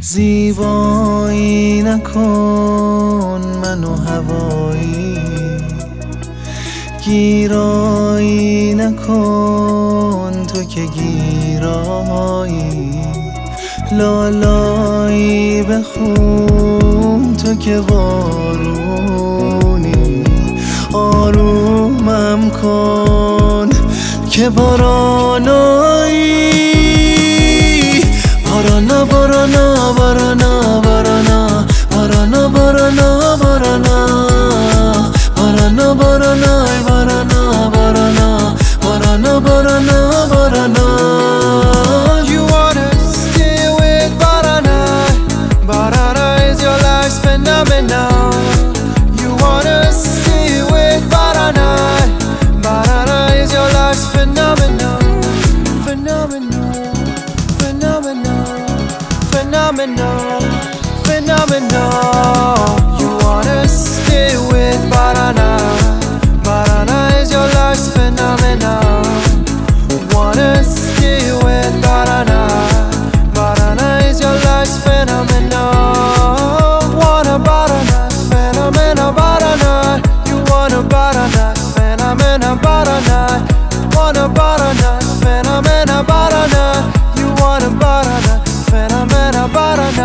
زیبایی نکن منو هوایی، گیرایی نکن تو که گیرایی، لالایی بخون تو که بارونی، آرومم کن که بارانایی. بارانا بارانا بارانا بارانا بارانا بارانا بارانا بارانا بارانا بارانا بارانا بارانا بارانا بارانا. You wanna stay with Barana. Barana is your life's phenomenon. You wanna stay with Barana. Barana is your life's phenomenon. Phenomenon, phenomenon, phenomenon, phenomenon. You wanna stay with Barana. Barana is your life's phenomenon. Wanna stay with Barana. Barana is your life's phenomenon. Wanna Barana, phenomena Barana. You wanna Barana, phenomena Barana. Wanna Barana, phenomena Barana. You wanna Barana, phenomena Barana.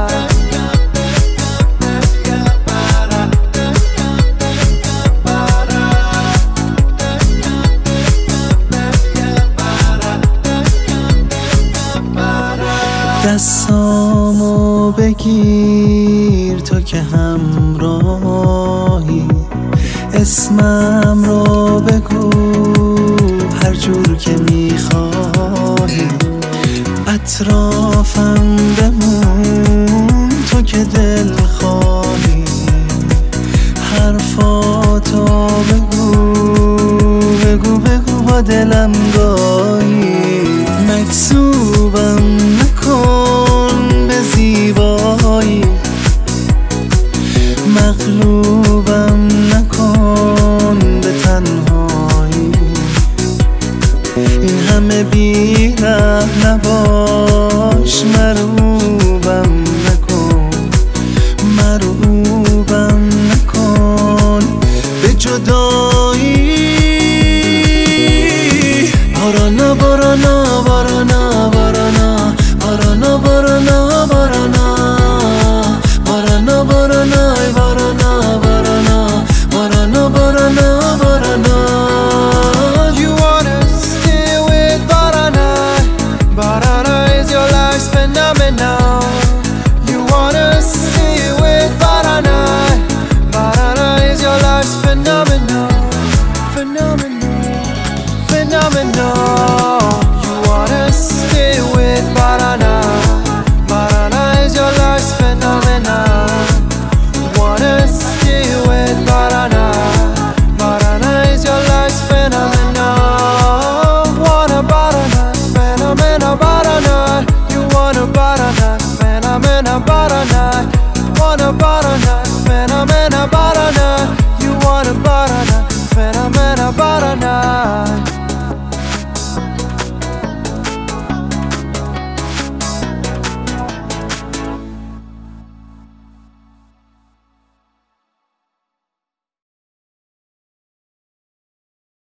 دستامو بگیر تو که همراهی، اسمم رو بگو هر جور که میخواهی، اطرافم بمون تو که دل خواهی، حرفاتو بگو بگو بگو با دلم گاهی، مکسوبم نکن به زیبایی، مغلوبم نکن به تنهایی، این همه بی‌ره نباش، مروبم نکن مروبم نکن به جدایی. بارانا بارانا بارانا بارانا بارانا بارانا بارانا بارانا بارانا بارانا بارانا بارانا بارانا بارانا. You wanna stay with Barana. Barana is your life's phenomenon. You wanna stay with Barana. Barana is your life's phenomenon.